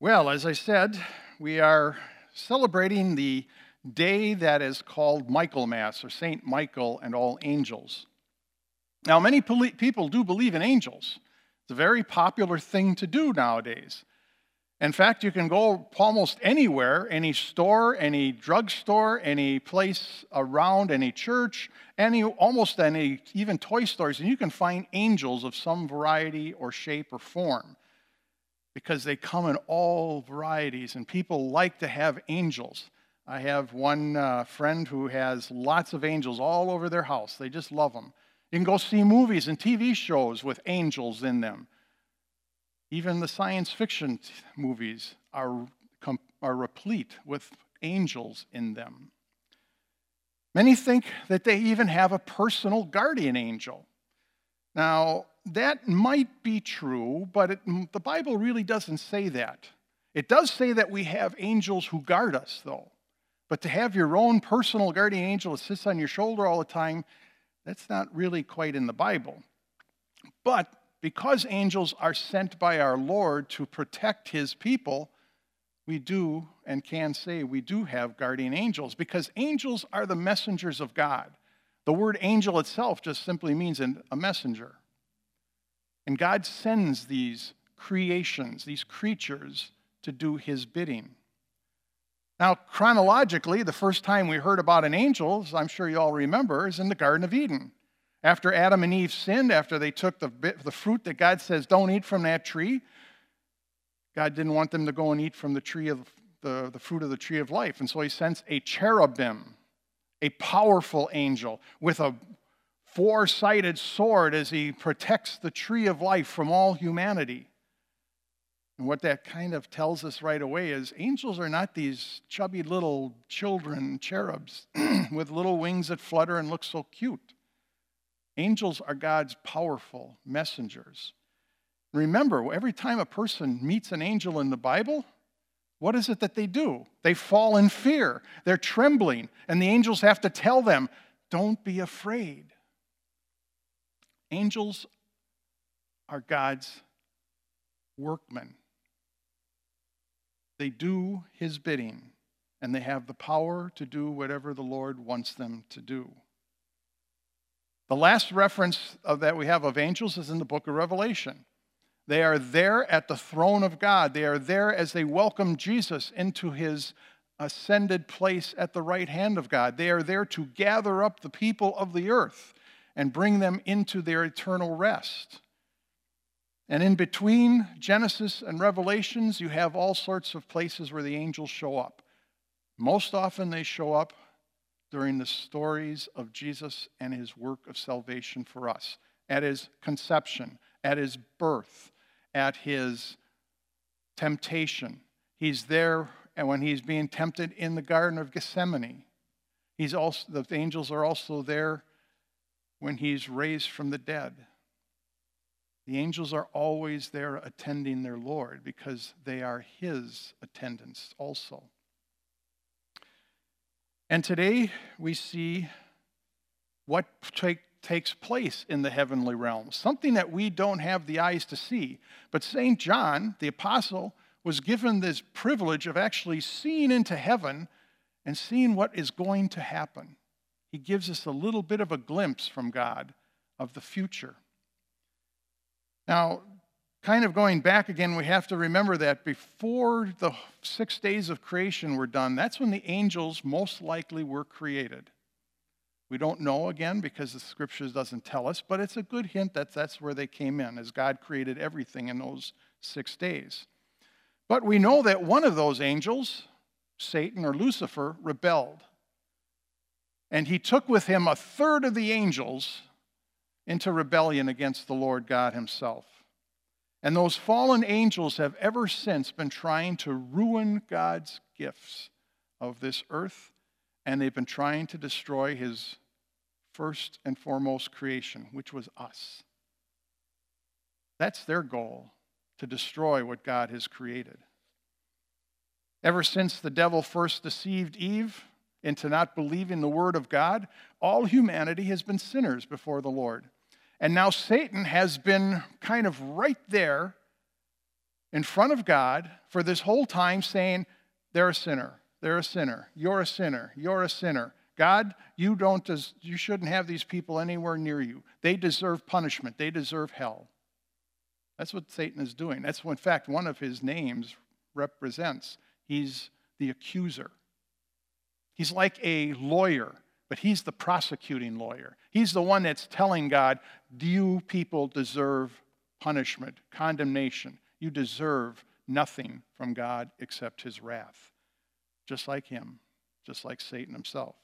Well, as I said, we are celebrating the day that is called Michaelmas, or Saint Michael and all angels. Now, many people do believe in angels. It's a very popular thing to do nowadays. In fact, you can go almost anywhere, any store, any drugstore, any place around, any church, almost any, even toy stores, and you can find angels of some variety or shape or form, because they come in all varieties, and people like to have angels. I have one friend who has lots of angels all over their house. They just love them. You can go see movies and TV shows with angels in them. Even the science fiction movies are replete with angels in them. Many think that they even have a personal guardian angel. Now, that might be true, but the Bible really doesn't say that. It does say that we have angels who guard us, though. But to have your own personal guardian angel that sits on your shoulder all the time, that's not really quite in the Bible. But because angels are sent by our Lord to protect his people, we do and can say we do have guardian angels, because angels are the messengers of God. The word angel itself just simply means a messenger. And God sends these creations, these creatures, to do his bidding. Now, chronologically, the first time we heard about an angel, as I'm sure you all remember, is in the Garden of Eden. After Adam and Eve sinned, after they took the fruit that God says, don't eat from that tree, God didn't want them to go and eat from the tree of the fruit of the tree of life. And so he sends a cherubim, a powerful angel, with a four-sided sword as he protects the tree of life from all humanity. And what that kind of tells us right away is angels are not these chubby little children cherubs with little wings that flutter and look so cute. Angels are God's powerful messengers. Remember, every time a person meets an angel in the Bible, what is it that they do? They fall in fear. They're trembling, and the angels have to tell them, don't be afraid. Angels are God's workmen. They do his bidding, and they have the power to do whatever the Lord wants them to do. The last reference that we have of angels is in the book of Revelation. They are there at the throne of God. They are there as they welcome Jesus into his ascended place at the right hand of God. They are there to gather up the people of the earth and bring them into their eternal rest. And in between Genesis and Revelations, you have all sorts of places where the angels show up. Most often they show up during the stories of Jesus and his work of salvation for us, at his conception, at his birth, at his temptation. He's there, and when he's being tempted in the Garden of Gethsemane. The angels are also there when he's raised from the dead. The angels are always there attending their Lord because they are his attendants also. And today we see what takes place in the heavenly realms, something that we don't have the eyes to see. But St. John, the apostle, was given this privilege of actually seeing into heaven and seeing what is going to happen. He gives us a little bit of a glimpse from God of the future. Now, kind of going back again, we have to remember that before the 6 days of creation were done, that's when the angels most likely were created. We don't know, again, because the scriptures doesn't tell us, but it's a good hint that that's where they came in, as God created everything in those 6 days. But we know that one of those angels, Satan or Lucifer, rebelled. And he took with him a third of the angels into rebellion against the Lord God himself. And those fallen angels have ever since been trying to ruin God's gifts of this earth, and they've been trying to destroy his first and foremost creation, which was us. That's their goal, to destroy what God has created. Ever since the devil first deceived Eve into not believing the word of God, all humanity has been sinners before the Lord. And now Satan has been kind of right there in front of God for this whole time saying, they're a sinner, they're a sinner, you're a sinner, you're a sinner. God, you shouldn't have these people anywhere near you. They deserve punishment. They deserve hell. That's what Satan is doing. That's what, in fact, one of his names represents. He's the accuser. He's like a lawyer, but he's the prosecuting lawyer. He's the one that's telling God, you people deserve punishment, condemnation. You deserve nothing from God except his wrath. Just like him, just like Satan himself.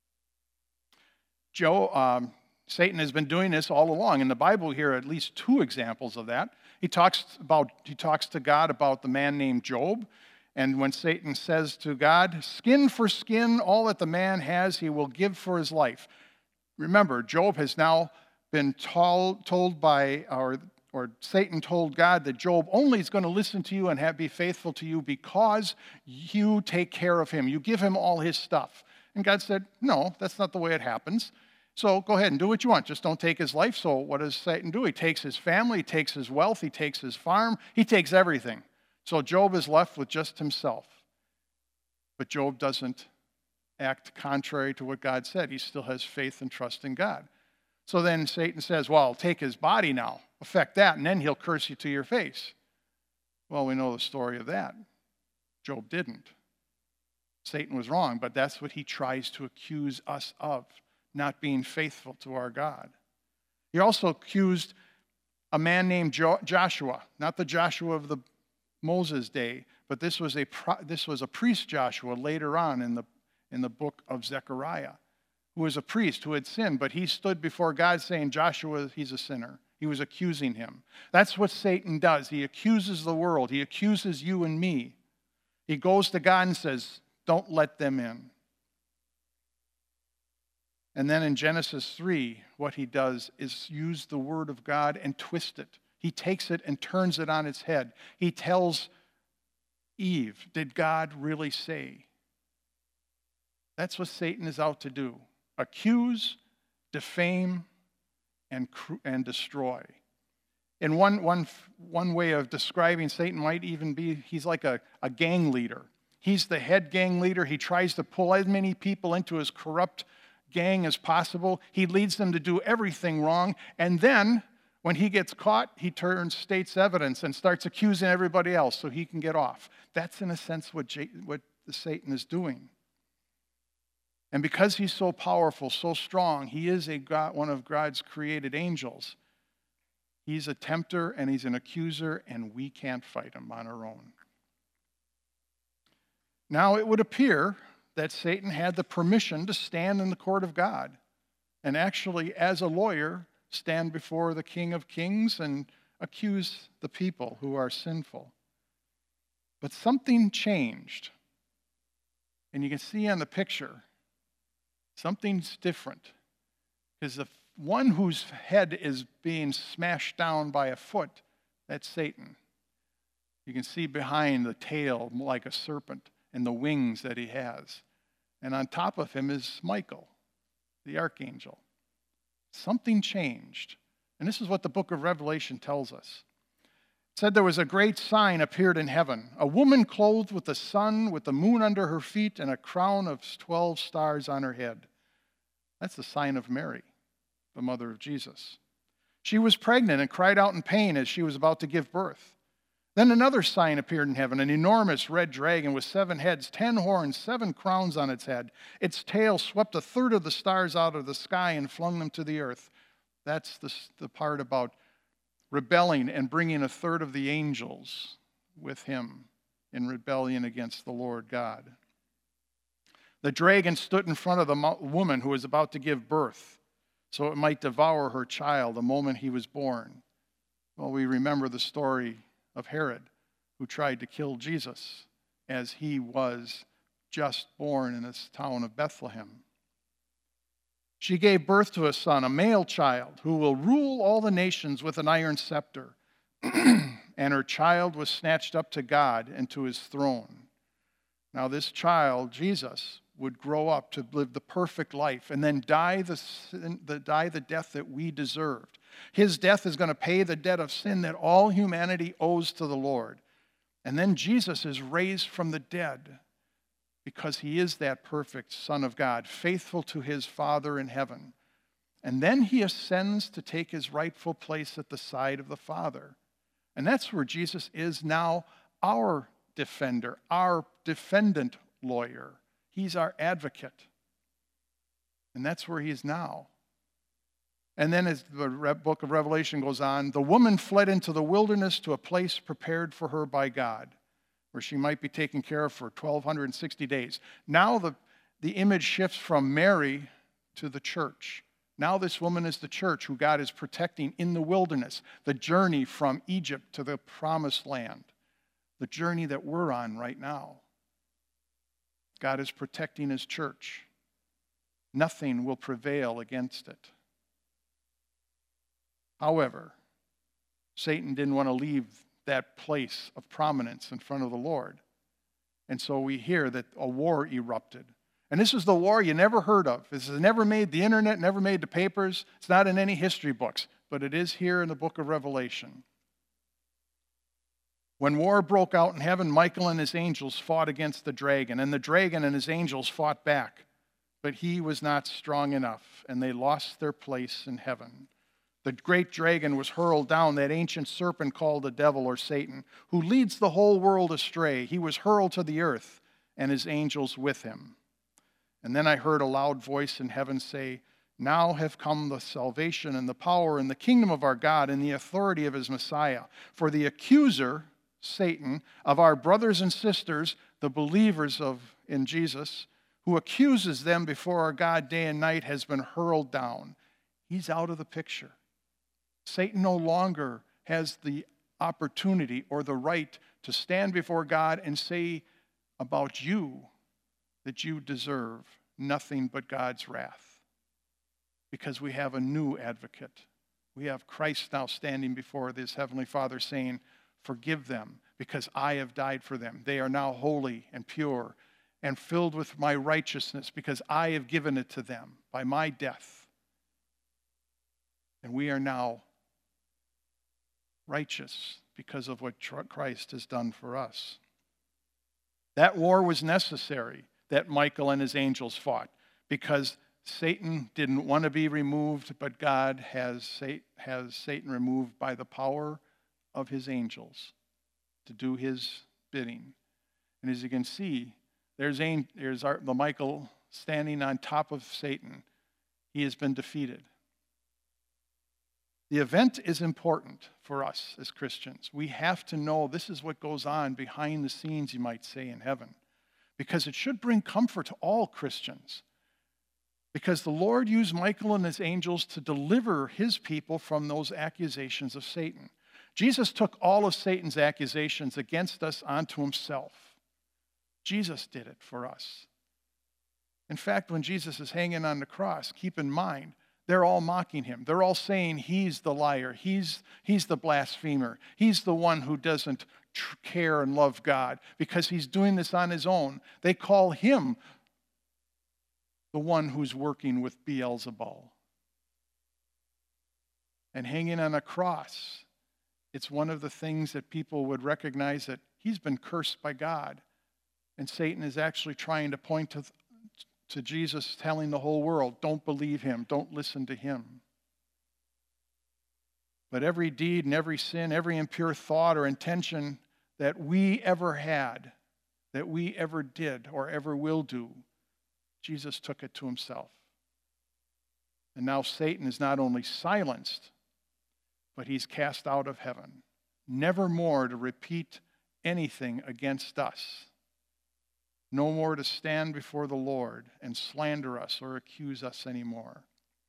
Satan has been doing this all along. In the Bible here, at least 2 examples of that. He talks to God about the man named Job. And when Satan says to God, skin for skin, all that the man has, he will give for his life. Remember, Job has now been told by, or Satan told God that Job only is going to listen to you and be faithful to you because you take care of him. You give him all his stuff. And God said, no, that's not the way it happens. So go ahead and do what you want. Just don't take his life. So what does Satan do? He takes his family, he takes his wealth, he takes his farm, he takes everything. So Job is left with just himself. But Job doesn't act contrary to what God said. He still has faith and trust in God. So then Satan says, well, I'll take his body now, affect that, and then he'll curse you to your face. Well, we know the story of that. Job didn't. Satan was wrong, but that's what he tries to accuse us of, not being faithful to our God. He also accused a man named Joshua, not the Joshua of the Moses' day, but this was a priest Joshua later on in the book of Zechariah, who was a priest who had sinned, but he stood before God saying, Joshua, he's a sinner. He was accusing him. That's what Satan does. He accuses the world. He accuses you and me. He goes to God and says, don't let them in. And then in Genesis 3, what he does is use the word of God and twist it. He takes it and turns it on its head. He tells Eve, did God really say? That's what Satan is out to do. Accuse, defame, and destroy. And one way of describing Satan might even be he's like a gang leader. He's the head gang leader. He tries to pull as many people into his corrupt gang as possible. He leads them to do everything wrong. And then, when he gets caught, he turns state's evidence and starts accusing everybody else so he can get off. That's, in a sense, what Satan is doing. And because he's so powerful, so strong, he is one of God's created angels. He's a tempter and he's an accuser, and we can't fight him on our own. Now, it would appear that Satan had the permission to stand in the court of God and actually, as a lawyer, stand before the King of Kings and accuse the people who are sinful. But something changed. And you can see on the picture, something's different. Because the one whose head is being smashed down by a foot, that's Satan. You can see behind the tail like a serpent and the wings that he has. And on top of him is Michael, the archangel. Something changed. And this is what the book of Revelation tells us. It said there was a great sign appeared in heaven, a woman clothed with the sun, with the moon under her feet, and a crown of 12 stars on her head. That's the sign of Mary, the mother of Jesus. She was pregnant and cried out in pain as she was about to give birth. Then another sign appeared in heaven, an enormous red dragon with 7 heads, 10 horns, 7 crowns on its head. Its tail swept a third of the stars out of the sky and flung them to the earth. That's the part about rebelling and bringing a third of the angels with him in rebellion against the Lord God. The dragon stood in front of the woman who was about to give birth, so it might devour her child the moment he was born. Well, we remember the story of Herod, who tried to kill Jesus as he was just born in this town of Bethlehem. She gave birth to a son, a male child, who will rule all the nations with an iron scepter. And her child was snatched up to God and to his throne. Now this child, Jesus, would grow up to live the perfect life and then die the death that we deserved. His death is going to pay the debt of sin that all humanity owes to the Lord. And then Jesus is raised from the dead because he is that perfect Son of God, faithful to his Father in heaven. And then he ascends to take his rightful place at the side of the Father. And that's where Jesus is now our defender, our defendant lawyer. He's our advocate. And that's where he is now. And then as the book of Revelation goes on, the woman fled into the wilderness to a place prepared for her by God, where she might be taken care of for 1,260 days. Now the image shifts from Mary to the church. Now this woman is the church who God is protecting in the wilderness, the journey from Egypt to the promised land, the journey that we're on right now. God is protecting his church. Nothing will prevail against it. However, Satan didn't want to leave that place of prominence in front of the Lord. And so we hear that a war erupted. And this is the war you never heard of. This has never made the internet, never made the papers. It's not in any history books, but it is here in the book of Revelation. When war broke out in heaven, Michael and his angels fought against the dragon, and the dragon and his angels fought back. But he was not strong enough, and they lost their place in heaven. The great dragon was hurled down, that ancient serpent called the devil or Satan, who leads the whole world astray. He was hurled to the earth, and his angels with him. And then I heard a loud voice in heaven say, "Now have come the salvation and the power and the kingdom of our God and the authority of his Messiah. For the accuser, Satan, of our brothers and sisters, the believers in Jesus, who accuses them before our God day and night, has been hurled down." He's out of the picture. Satan no longer has the opportunity or the right to stand before God and say about you that you deserve nothing but God's wrath. Because we have a new advocate. We have Christ now standing before this Heavenly Father saying, "Forgive them because I have died for them. They are now holy and pure and filled with my righteousness because I have given it to them by my death. And we are now righteous because of what Christ has done for us." That war was necessary that Michael and his angels fought because Satan didn't want to be removed, but God has Satan removed by the power of his angels to do his bidding. And as you can see, there's the Michael standing on top of Satan. He has been defeated. The event is important for us as Christians. We have to know this is what goes on behind the scenes, you might say, in heaven. Because it should bring comfort to all Christians. Because the Lord used Michael and his angels to deliver his people from those accusations of Satan. Jesus took all of Satan's accusations against us onto himself. Jesus did it for us. In fact, when Jesus is hanging on the cross, keep in mind, they're all mocking him. They're all saying he's the liar. He's the blasphemer. He's the one who doesn't care and love God because he's doing this on his own. They call him the one who's working with Beelzebul. And hanging on a cross, it's one of the things that people would recognize that he's been cursed by God. And Satan is actually trying to point to Jesus, telling the whole world, don't believe him, don't listen to him. But every deed and every sin, every impure thought or intention that we ever had, that we ever did or ever will do, Jesus took it to himself. And now Satan is not only silenced, but he's cast out of heaven, never more to repeat anything against us. No more to stand before the Lord and slander us or accuse us anymore.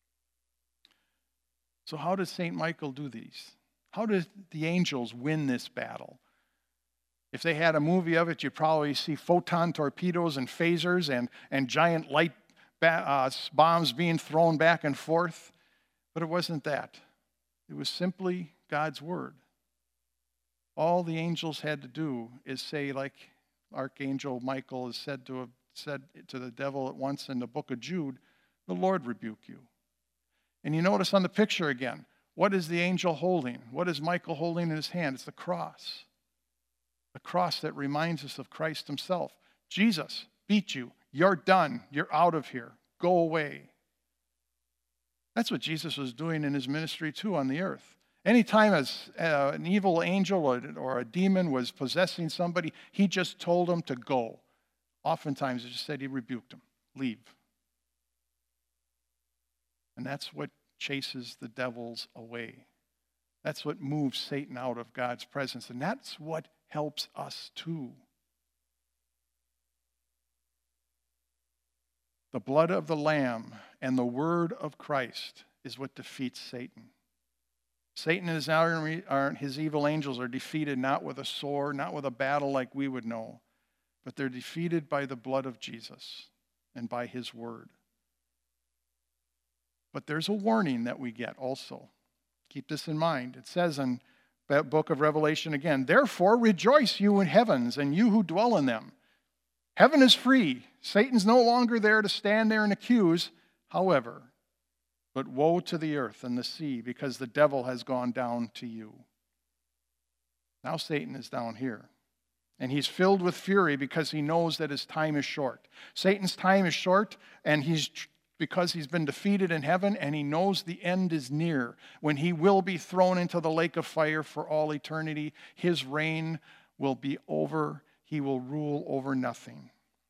So how does St. Michael do these? How did the angels win this battle? If they had a movie of it, you'd probably see photon torpedoes and phasers and giant light bombs being thrown back and forth. But it wasn't that. It was simply God's word. All the angels had to do is say, like Archangel Michael has said to the devil at once in the book of Jude, "The Lord rebuke you." And you notice on the picture again, what is the angel holding? What is Michael holding in his hand? It's the cross. The cross that reminds us of Christ himself. Jesus beat you. You're done. You're out of here. Go away. That's what Jesus was doing in his ministry too on the earth. Anytime an evil angel or a demon was possessing somebody, he just told them to go. Oftentimes, it just said he rebuked them. Leave. And that's what chases the devils away. That's what moves Satan out of God's presence. And that's what helps us too. The blood of the Lamb and the word of Christ is what defeats Satan. Satan and his evil angels are defeated not with a sword, not with a battle like we would know, but they're defeated by the blood of Jesus and by his word. But there's a warning that we get also. Keep this in mind. It says in the book of Revelation again, therefore rejoice, you in heavens, and you who dwell in them. Heaven is free. Satan's no longer there to stand there and accuse. However, but woe to the earth and the sea, because the devil has gone down to you. Now Satan is down here. And he's filled with fury because he knows that his time is short. Satan's time is short, and because he's been defeated in heaven, and he knows the end is near, when he will be thrown into the lake of fire for all eternity. His reign will be over. He will rule over nothing.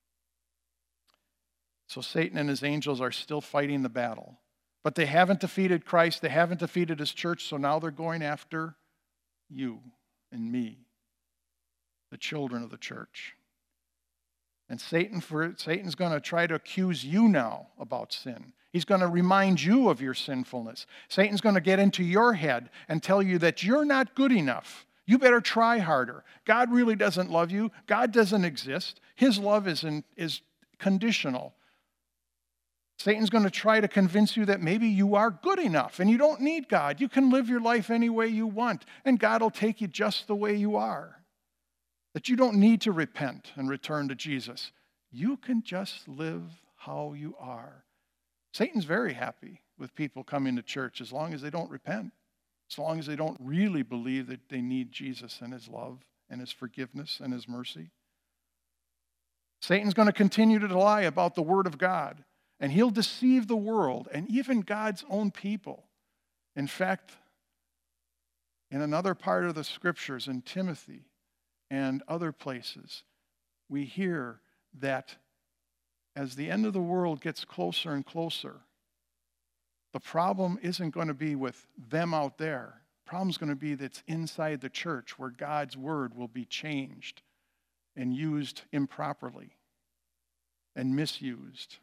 So Satan and his angels are still fighting the battle. But they haven't defeated Christ. They haven't defeated his church. So now they're going after you and me, the children of the church. And Satan's going to try to accuse you now about sin. He's going to remind you of your sinfulness. Satan's going to get into your head and tell you that you're not good enough. You better try harder. God really doesn't love you. God doesn't exist. His love is conditional. Satan's going to try to convince you that maybe you are good enough and you don't need God. You can live your life any way you want, and God will take you just the way you are. That you don't need to repent and return to Jesus. You can just live how you are. Satan's very happy with people coming to church as long as they don't repent, as long as they don't really believe that they need Jesus and his love and his forgiveness and his mercy. Satan's going to continue to lie about the Word of God. And he'll deceive the world and even God's own people. In fact, in another part of the scriptures, in Timothy and other places, we hear that as the end of the world gets closer and closer, the problem isn't going to be with them out there. The problem's going to be that's inside the church, where God's word will be changed and used improperly and misused.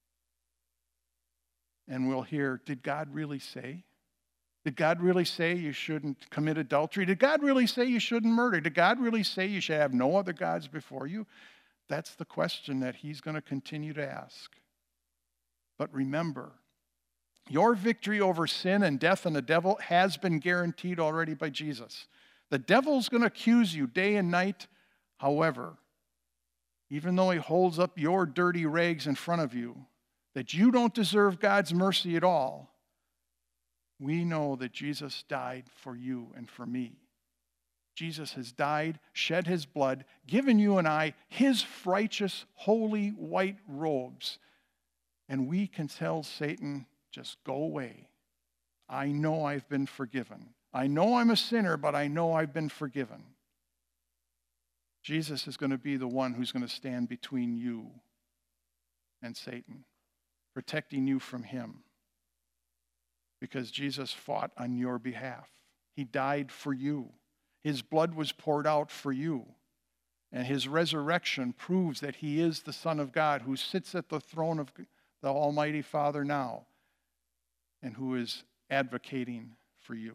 And we'll hear, did God really say? Did God really say you shouldn't commit adultery? Did God really say you shouldn't murder? Did God really say you should have no other gods before you? That's the question that he's going to continue to ask. But remember, your victory over sin and death and the devil has been guaranteed already by Jesus. The devil's going to accuse you day and night. However, even though he holds up your dirty rags in front of you, that you don't deserve God's mercy at all, we know that Jesus died for you and for me. Jesus has died, shed his blood, given you and I his righteous, holy, white robes. And we can tell Satan, just go away. I know I've been forgiven. I know I'm a sinner, but I know I've been forgiven. Jesus is going to be the one who's going to stand between you and Satan, protecting you from him, because Jesus fought on your behalf. He died for you. His blood was poured out for you. And his resurrection proves that he is the Son of God, who sits at the throne of the Almighty Father now and who is advocating for you.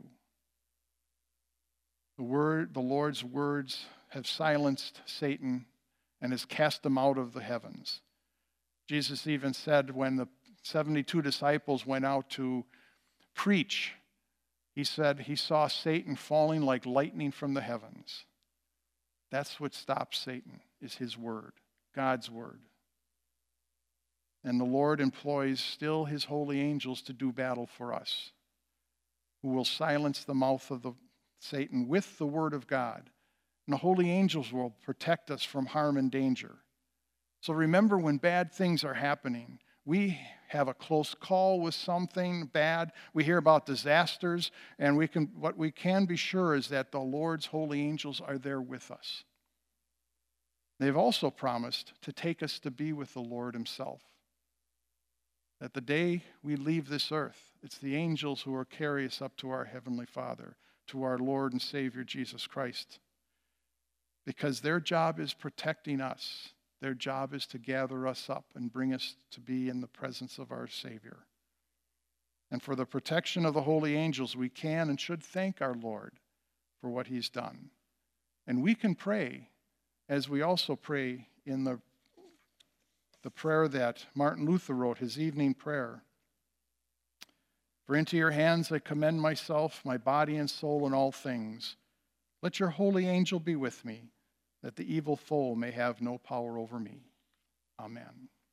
The Lord's words have silenced Satan and has cast him out of the heavens. Jesus even said when the 72 disciples went out to preach, he said he saw Satan falling like lightning from the heavens. That's what stops Satan, is his word, God's word. And the Lord employs still his holy angels to do battle for us, who will silence the mouth of Satan with the word of God And the holy angels will protect us from harm and danger. So remember, when bad things are happening, we have a close call with something bad. We hear about disasters, and what we can be sure is that the Lord's holy angels are there with us. They've also promised to take us to be with the Lord himself. That the day we leave this earth, it's the angels who will carry us up to our Heavenly Father, to our Lord and Savior Jesus Christ. Because their job is protecting us. Their job is to gather us up and bring us to be in the presence of our Savior. And for the protection of the holy angels, we can and should thank our Lord for what he's done. And we can pray, as we also pray in the prayer that Martin Luther wrote, his evening prayer. For into your hands I commend myself, my body and soul, and all things. Let your holy angel be with me, that the evil foe may have no power over me. Amen.